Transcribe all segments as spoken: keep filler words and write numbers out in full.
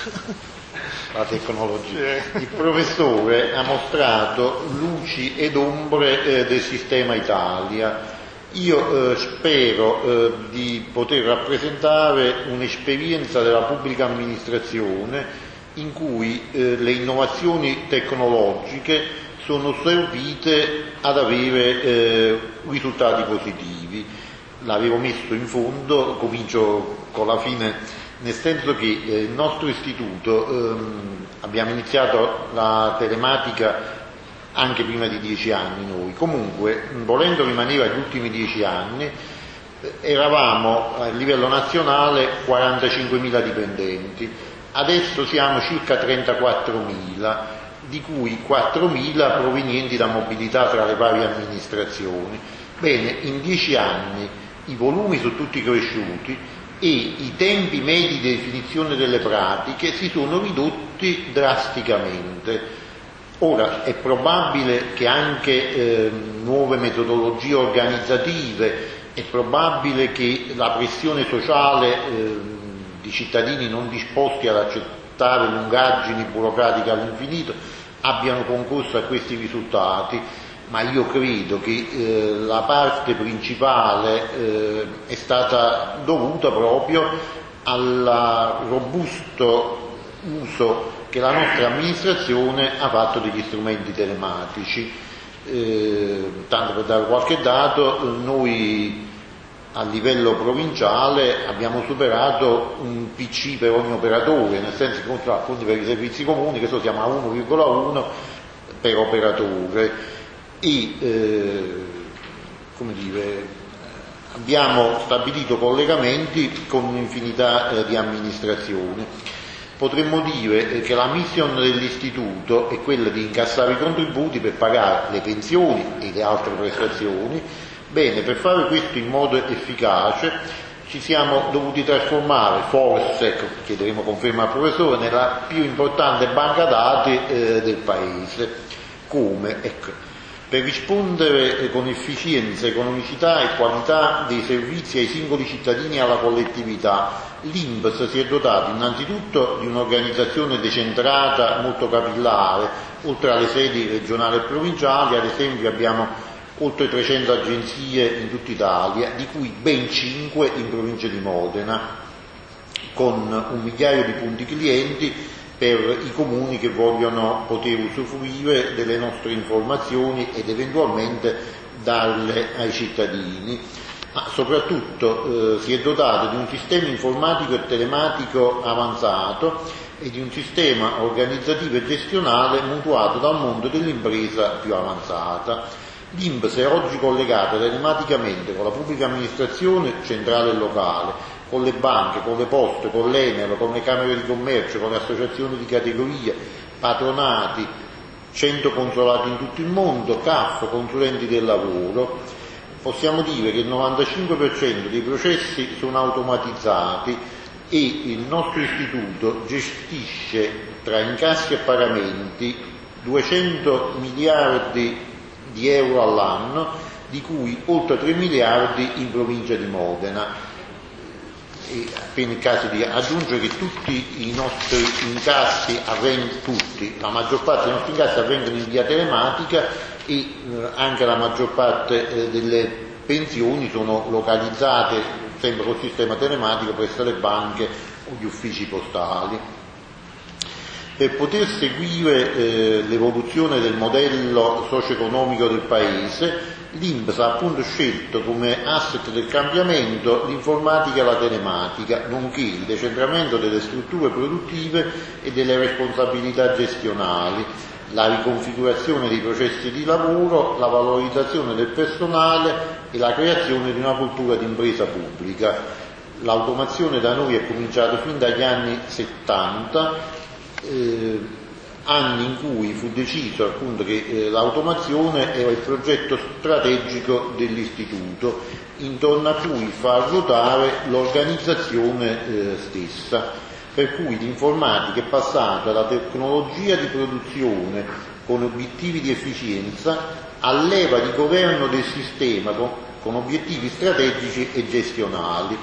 la tecnologia. Il professore ha mostrato luci ed ombre eh, del sistema Italia. Io eh, spero eh, di poter rappresentare un'esperienza della pubblica amministrazione in cui eh, le innovazioni tecnologiche sono servite ad avere eh, risultati positivi. L'avevo messo in fondo, comincio con la fine, nel senso che eh, il nostro istituto ehm, abbiamo iniziato la telematica anche prima di dieci anni noi, comunque volendo rimanere agli ultimi dieci anni eravamo a livello nazionale quarantacinquemila dipendenti, adesso siamo circa trentaquattromila, di cui quattromila provenienti da mobilità tra le varie amministrazioni. Bene, in dieci anni i volumi sono tutti cresciuti e i tempi medi di definizione delle pratiche si sono ridotti drasticamente. Ora è probabile che anche eh, nuove metodologie organizzative, è probabile che la pressione sociale eh, di cittadini non disposti ad accettare lungaggini burocratiche all'infinito abbiano concorso a questi risultati, ma io credo che eh, la parte principale eh, è stata dovuta proprio al robusto uso che la nostra amministrazione ha fatto degli strumenti telematici. Eh, tanto per dare qualche dato, noi a livello provinciale abbiamo superato un P C per ogni operatore, nel senso che contro appunto per i servizi comuni, che so, siamo a uno virgola uno per operatore e eh, come dire, abbiamo stabilito collegamenti con un'infinità eh, di amministrazioni. Potremmo dire che la mission dell'istituto è quella di incassare i contributi per pagare le pensioni e le altre prestazioni. Bene, per fare questo in modo efficace ci siamo dovuti trasformare, forse, chiederemo conferma al professore, nella più importante banca dati eh, del Paese. Come? Ecco, per rispondere con efficienza, economicità e qualità dei servizi ai singoli cittadini e alla collettività, l'I N P S si è dotato innanzitutto di un'organizzazione decentrata, molto capillare, oltre alle sedi regionali e provinciali. Ad esempio abbiamo oltre trecento agenzie in tutta Italia, di cui ben cinque in provincia di Modena, con un migliaio di punti clienti per i comuni che vogliono poter usufruire delle nostre informazioni ed eventualmente darle ai cittadini. Ma soprattutto eh, si è dotato di un sistema informatico e telematico avanzato e di un sistema organizzativo e gestionale mutuato dal mondo dell'impresa più avanzata. L'I N P S è oggi collegata telematicamente con la pubblica amministrazione centrale e locale, con le banche, con le poste, con l'Enel, con le camere di commercio, con le associazioni di categoria, patronati, cento consolati in tutto il mondo, C A F, consulenti del lavoro. Possiamo dire che il novantacinque per cento dei processi sono automatizzati e il nostro istituto gestisce tra incassi e pagamenti duecento miliardi di euro all'anno, di cui oltre tre miliardi in provincia di Modena. E appena il caso di aggiungere che tutti i nostri incassi avvengono, tutti, la maggior parte dei nostri incassi avvengono in via telematica e eh, anche la maggior parte eh, delle pensioni sono localizzate sempre col sistema telematico presso le banche o gli uffici postali. Per poter seguire eh, l'evoluzione del modello socio-economico del Paese, l'I N P S ha appunto scelto come asset del cambiamento l'informatica e la telematica, nonché il decentramento delle strutture produttive e delle responsabilità gestionali, la riconfigurazione dei processi di lavoro, la valorizzazione del personale e la creazione di una cultura di impresa pubblica. L'automazione da noi è cominciata fin dagli anni settanta, Eh, anni in cui fu deciso appunto che eh, l'automazione era il progetto strategico dell'istituto, intorno a cui far ruotare l'organizzazione eh, stessa, per cui l'informatica è passata da tecnologia di produzione con obiettivi di efficienza a leva di governo del sistema con, con obiettivi strategici e gestionali.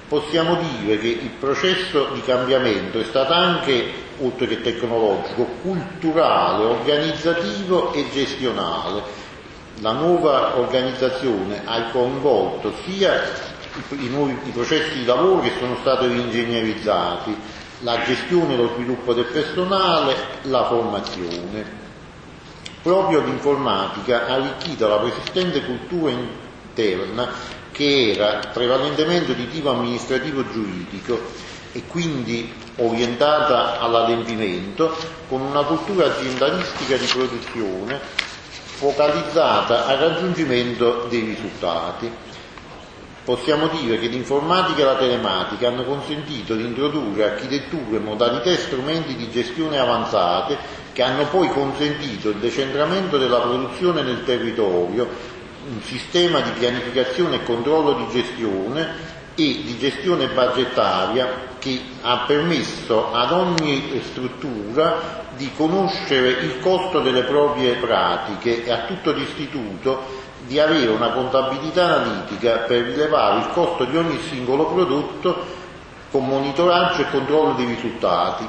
possiamo dire che il processo di cambiamento è stato anche, oltre che tecnologico, culturale, organizzativo e gestionale. La nuova organizzazione ha coinvolto sia i, nuovi, i processi di lavoro che sono stati ringegnerizzati, la gestione e lo sviluppo del personale, la formazione. Proprio l'informatica ha arricchito la persistente cultura interna che era prevalentemente di tipo amministrativo-giuridico e quindi orientata all'adempimento, con una cultura aziendalistica di produzione focalizzata al raggiungimento dei risultati. Possiamo dire che l'informatica e la telematica hanno consentito di introdurre architetture, modalità e strumenti di gestione avanzate che hanno poi consentito il decentramento della produzione nel territorio, un sistema di pianificazione e controllo di gestione e di gestione budgetaria che ha permesso ad ogni struttura di conoscere il costo delle proprie pratiche e a tutto l'istituto di avere una contabilità analitica per rilevare il costo di ogni singolo prodotto con monitoraggio e controllo dei risultati,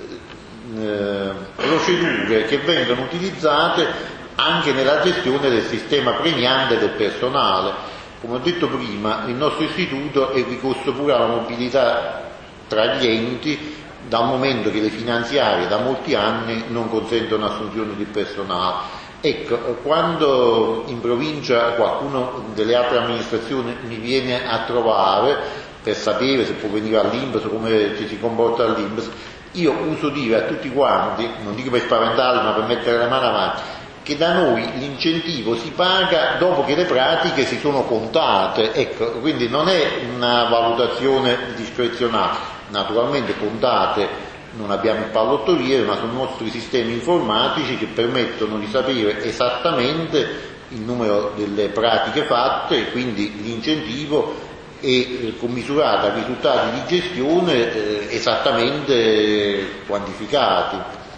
eh, procedure che vengono utilizzate anche nella gestione del sistema premiante del personale. Come ho detto prima, il nostro istituto è ricorso pure alla mobilità tra gli enti, dal momento che le finanziarie da molti anni non consentono assunzioni di personale. Ecco, quando in provincia qualcuno delle altre amministrazioni mi viene a trovare per sapere se può venire all'I N P S o come ci si comporta all'I N P S, io uso dire a tutti quanti, non dico per spaventarli ma per mettere le mani avanti, che da noi l'incentivo si paga dopo che le pratiche si sono contate, ecco, quindi non è una valutazione discrezionale, naturalmente contate non abbiamo il pallottoliere, ma sono i nostri sistemi informatici che permettono di sapere esattamente il numero delle pratiche fatte e quindi l'incentivo è eh, commisurato a risultati di gestione eh, esattamente quantificati.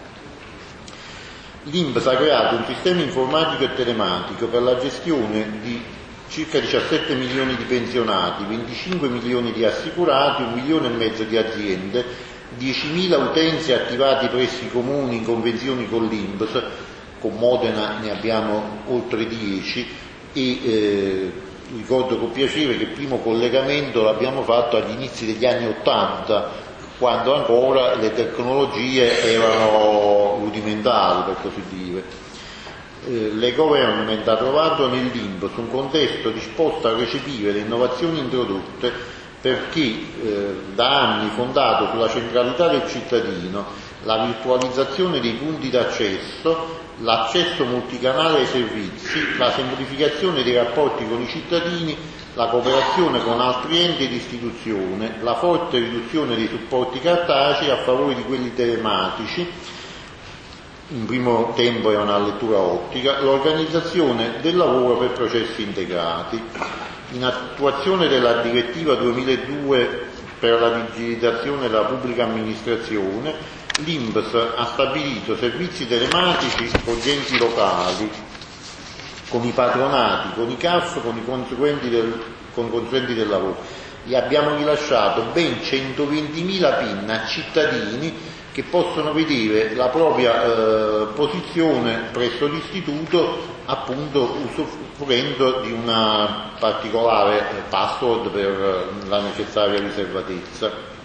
L'I N P S ha creato un sistema informatico e telematico per la gestione di circa diciassette milioni di pensionati, venticinque milioni di assicurati, un milione e mezzo di aziende, diecimila utenze attivati presso i comuni in convenzioni con l'I N P S, con Modena ne abbiamo oltre dieci e eh, ricordo con piacere che il primo collegamento l'abbiamo fatto agli inizi degli anni Ottanta, quando ancora le tecnologie erano rudimentali, per così dire. Eh, l'e-government ha trovato nell'I N P S un contesto disposto a recepire le innovazioni introdotte perché eh, da anni fondato sulla centralità del cittadino, la virtualizzazione dei punti d'accesso, l'accesso multicanale ai servizi, la semplificazione dei rapporti con i cittadini, la cooperazione con altri enti ed istituzioni, la forte riduzione dei supporti cartacei a favore di quelli telematici, in primo tempo è una lettura ottica, l'organizzazione del lavoro per processi integrati. In attuazione della direttiva duemiladue per la digitalizzazione della pubblica amministrazione, l'I N P S ha stabilito servizi telematici con gli enti locali, con i patronati, con i C A F, con i consulenti del, con i consulenti del lavoro. Gli abbiamo rilasciato ben centoventimila PIN a cittadini che possono vedere la propria eh, posizione presso l'istituto, appunto usufruendo di una particolare password per la necessaria riservatezza.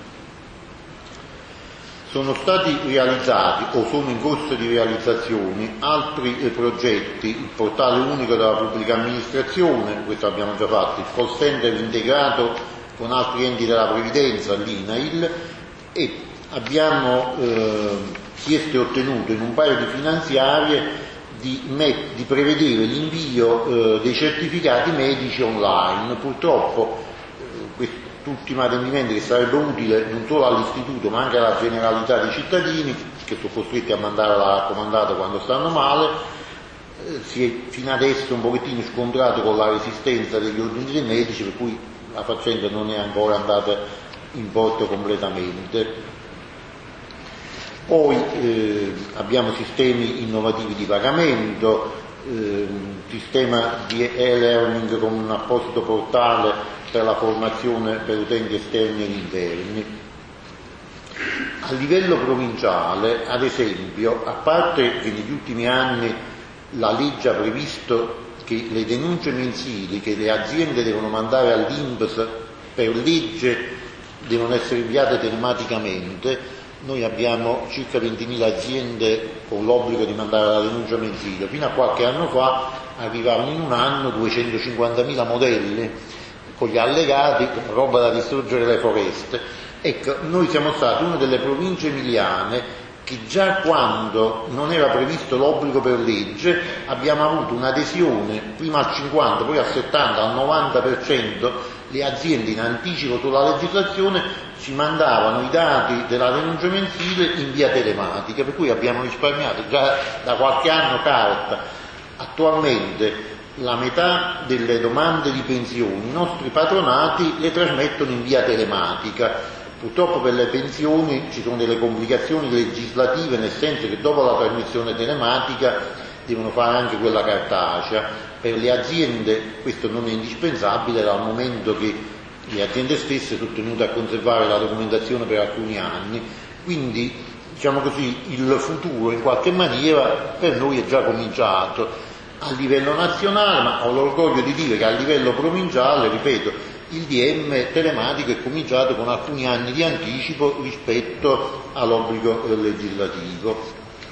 Sono stati realizzati o sono in corso di realizzazione altri eh, progetti, il portale unico della pubblica amministrazione, questo abbiamo già fatto, il call center integrato con altri enti della previdenza, l'I N A I L, e abbiamo eh, chiesto e ottenuto in un paio di finanziarie di, met- di prevedere l'invio eh, dei certificati medici online. Purtroppo eh, quest'ultimo adempimento, che sarebbe utile non solo all'istituto ma anche alla generalità dei cittadini che sono costretti a mandare la raccomandata quando stanno male, eh, si è fino adesso un pochettino scontrato con la resistenza degli ordini dei medici, per cui la faccenda non è ancora andata in porto completamente. Poi eh, abbiamo sistemi innovativi di pagamento, eh, un sistema di e-learning con un apposito portale per la formazione per utenti esterni ed interni. A livello provinciale, ad esempio, a parte che negli ultimi anni la legge ha previsto che le denunce mensili che le aziende devono mandare all'I N P S per legge devono essere inviate telematicamente, noi abbiamo circa ventimila aziende con l'obbligo di mandare la denuncia mensile. Fino a qualche anno fa arrivavano in un anno duecentocinquantamila modelli con gli allegati, roba da distruggere le foreste. Ecco, noi siamo stati una delle province emiliane che già quando non era previsto l'obbligo per legge abbiamo avuto un'adesione prima al cinquanta, poi al settanta, al novanta per cento. Le aziende in anticipo sulla legislazione ci mandavano i dati della denuncia mensile in via telematica, per cui abbiamo risparmiato già da qualche anno carta. Attualmente la metà delle domande di pensioni i nostri patronati le trasmettono in via telematica. Purtroppo per le pensioni ci sono delle complicazioni legislative, nel senso che dopo la trasmissione telematica devono fare anche quella cartacea. Per le aziende questo non è indispensabile, dal momento che le aziende stesse sono tenute a conservare la documentazione per alcuni anni, quindi diciamo così il futuro in qualche maniera per noi è già cominciato a livello nazionale, ma ho l'orgoglio di dire che a livello provinciale, ripeto, il D M telematico è cominciato con alcuni anni di anticipo rispetto all'obbligo legislativo.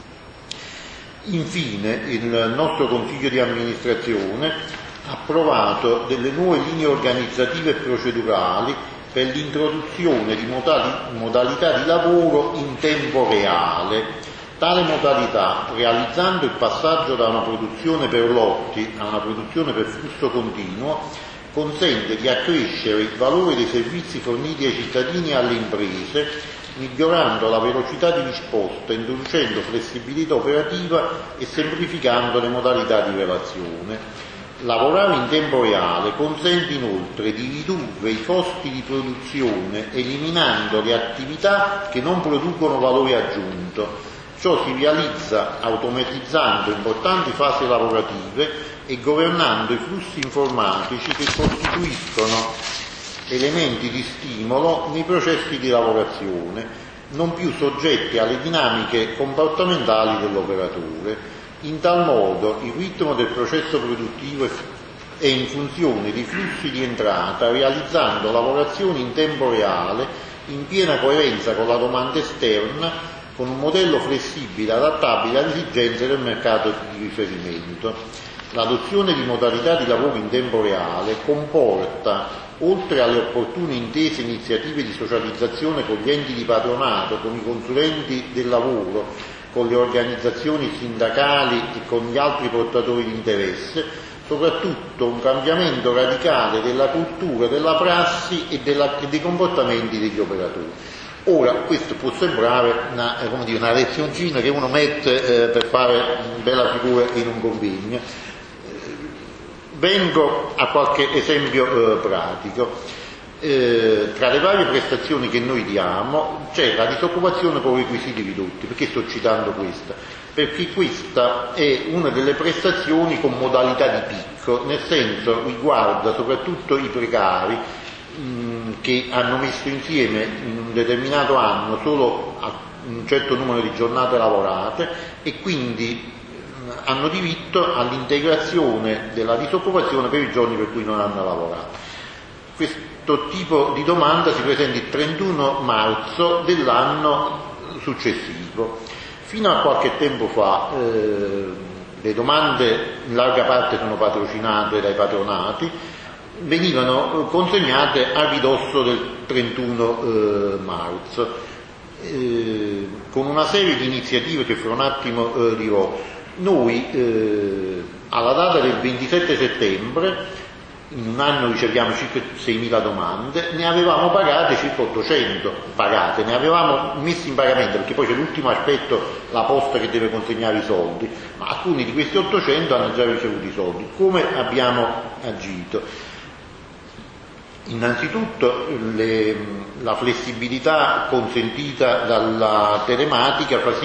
Infine, il nostro Consiglio di amministrazione ha approvato delle nuove linee organizzative e procedurali per l'introduzione di modalità di lavoro in tempo reale. Tale modalità, realizzando il passaggio da una produzione per lotti a una produzione per flusso continuo, consente di accrescere il valore dei servizi forniti ai cittadini e alle imprese, migliorando la velocità di risposta, introducendo flessibilità operativa e semplificando le modalità di relazione. Lavorare in tempo reale consente inoltre di ridurre i costi di produzione, eliminando le attività che non producono valore aggiunto. Ciò si realizza automatizzando importanti fasi lavorative e governando i flussi informatici che costituiscono elementi di stimolo nei processi di lavorazione, non più soggetti alle dinamiche comportamentali dell'operatore. In tal modo il ritmo del processo produttivo è in funzione di flussi di entrata, realizzando lavorazioni in tempo reale in piena coerenza con la domanda esterna, con un modello flessibile adattabile alle esigenze del mercato di riferimento. L'adozione di modalità di lavoro in tempo reale comporta, oltre alle opportune intese e iniziative di socializzazione con gli enti di patronato, con i consulenti del lavoro, con le organizzazioni sindacali e con gli altri portatori di interesse, soprattutto un cambiamento radicale della cultura, della prassi e, della, e dei comportamenti degli operatori. Ora, questo può sembrare una, eh, come dire, una lezioncina che uno mette eh, per fare una bella figura in un convegno. Vengo a qualche esempio eh, pratico. Eh, tra le varie prestazioni che noi diamo c'è la disoccupazione con requisiti ridotti. Perché sto citando questa? Perché questa è una delle prestazioni con modalità di picco, nel senso riguarda soprattutto i precari mh, che hanno messo insieme in un determinato anno solo un certo numero di giornate lavorate e quindi hanno diritto all'integrazione della disoccupazione per i giorni per cui non hanno lavorato. Questo tipo di domanda si presenta il trentuno marzo dell'anno successivo. Fino a qualche tempo fa eh, le domande in larga parte sono patrocinate dai patronati, venivano consegnate a ridosso del trentuno eh, marzo, eh, con una serie di iniziative che fra un attimo eh, dirò. Noi eh, alla data del ventisette settembre, in un anno riceviamo circa seimila domande, ne avevamo pagate circa ottocento, pagate, ne avevamo messi in pagamento, perché poi c'è l'ultimo aspetto, la posta che deve consegnare i soldi, ma alcuni di questi ottocento hanno già ricevuto i soldi. Come abbiamo agito? Innanzitutto le, la flessibilità consentita dalla telematica fa sì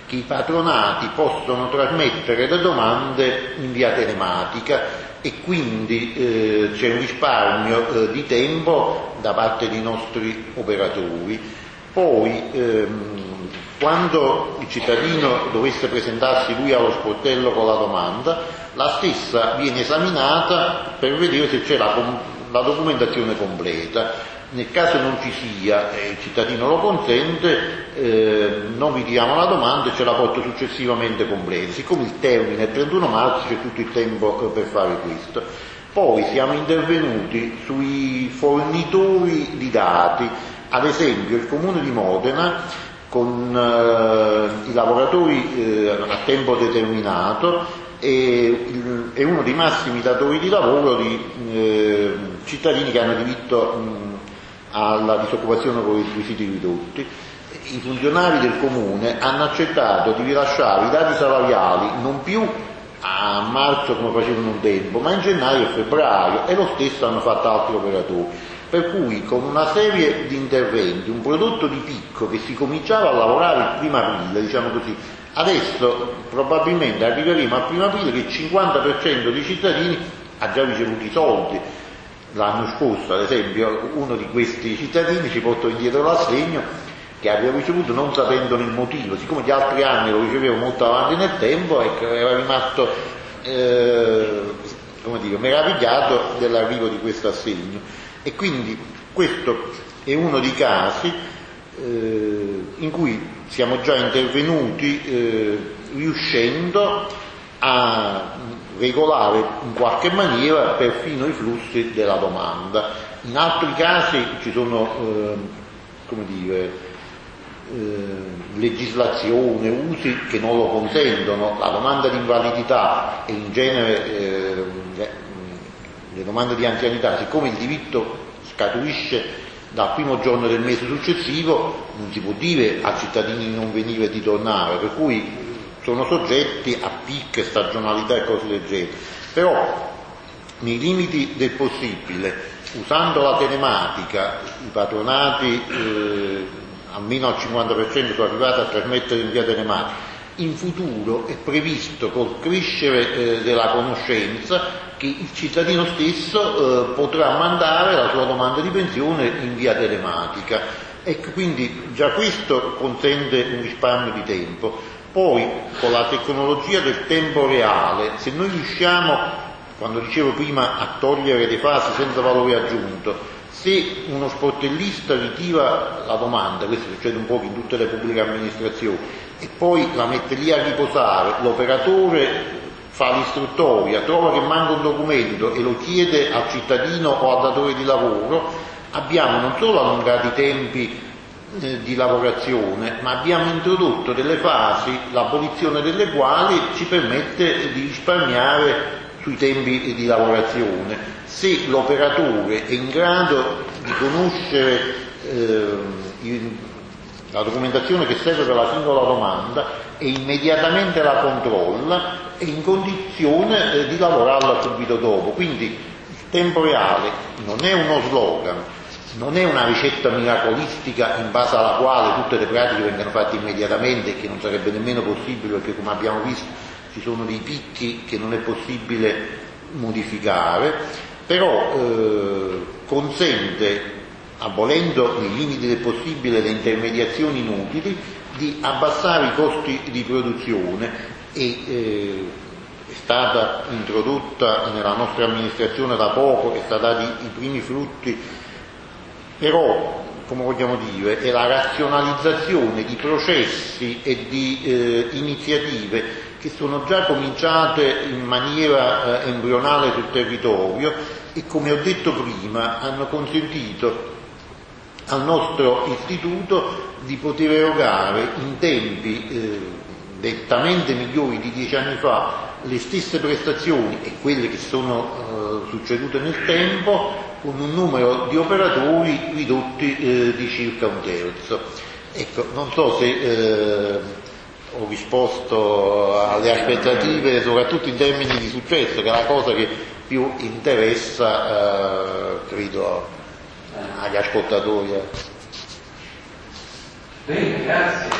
che i patronati possono trasmettere le domande in via telematica e quindi eh, c'è un risparmio eh, di tempo da parte dei nostri operatori. Poi ehm, quando il cittadino dovesse presentarsi lui allo sportello con la domanda, la stessa viene esaminata per vedere se c'è la, la documentazione completa. Nel caso non ci sia e il cittadino lo consente, eh, non ritiriamo la domanda e ce la porto successivamente completa. Siccome il termine è il trentuno marzo, c'è tutto il tempo per fare questo. Poi siamo intervenuti sui fornitori di dati, ad esempio il Comune di Modena con eh, i lavoratori eh, a tempo determinato è, il, è uno dei massimi datori di lavoro di eh, cittadini che hanno diritto mh, alla disoccupazione con i requisiti ridotti. I funzionari del comune hanno accettato di rilasciare i dati salariali non più a marzo come facevano un tempo, ma in gennaio e febbraio, e lo stesso hanno fatto altri operatori. Per cui con una serie di interventi, un prodotto di picco che si cominciava a lavorare il primo aprile, diciamo così, adesso probabilmente arriveremo al primo aprile che il cinquanta per cento dei cittadini ha già ricevuto i soldi. L'anno scorso, ad esempio, uno di questi cittadini ci portò indietro l'assegno che aveva ricevuto non sapendone il motivo, siccome gli altri anni lo ricevevo molto avanti nel tempo, ecco, era rimasto eh, come dire, meravigliato dell'arrivo di questo assegno. E quindi questo è uno dei casi eh, in cui siamo già intervenuti eh, riuscendo a regolare in qualche maniera perfino i flussi della domanda. In altri casi ci sono eh, come dire, eh, legislazione, usi che non lo consentono. La domanda di invalidità e in genere eh, le domande di anzianità, siccome il diritto scaturisce dal primo giorno del mese successivo, non si può dire ai cittadini di non venire e di tornare, per cui sono soggetti a picche, stagionalità e cose del genere. Però nei limiti del possibile, usando la telematica, i patronati eh, almeno al cinquanta per cento sono arrivati a trasmettere in via telematica. In futuro è previsto col crescere eh, della conoscenza che il cittadino stesso eh, potrà mandare la sua domanda di pensione in via telematica, e quindi già questo consente un risparmio di tempo. Poi con la tecnologia del tempo reale, se noi riusciamo, quando dicevo prima, a togliere le fasi senza valore aggiunto, se uno sportellista ritira la domanda, questo succede un po' in tutte le pubbliche amministrazioni, e poi la mette lì a riposare, l'operatore fa l'istruttoria, trova che manca un documento e lo chiede al cittadino o al datore di lavoro, abbiamo non solo allungato i tempi eh, di lavorazione, ma abbiamo introdotto delle fasi, l'abolizione delle quali ci permette di risparmiare sui tempi di lavorazione. Se l'operatore è in grado di conoscere eh, il, la documentazione che serve per la singola domanda e immediatamente la controlla, è in condizione eh, di lavorarla subito dopo. Quindi il tempo reale non è uno slogan, non è una ricetta miracolistica in base alla quale tutte le pratiche vengono fatte immediatamente, che non sarebbe nemmeno possibile, perché come abbiamo visto ci sono dei picchi che non è possibile modificare, però eh, consente, abolendo nei limiti del possibile le intermediazioni inutili, di abbassare i costi di produzione e eh, è stata introdotta nella nostra amministrazione da poco e sta dati i primi frutti, però come vogliamo dire è la razionalizzazione di processi e di eh, iniziative che sono già cominciate in maniera eh, embrionale sul territorio e, come ho detto prima, hanno consentito al nostro istituto di poter erogare in tempi eh, nettamente migliori di dieci anni fa le stesse prestazioni e quelle che sono eh, succedute nel tempo, con un numero di operatori ridotti eh, di circa un terzo. Ecco, non so se eh, ho risposto alle aspettative, soprattutto in termini di successo, che è la cosa che più interessa, eh, credo, agli ascoltatori. Bene, grazie.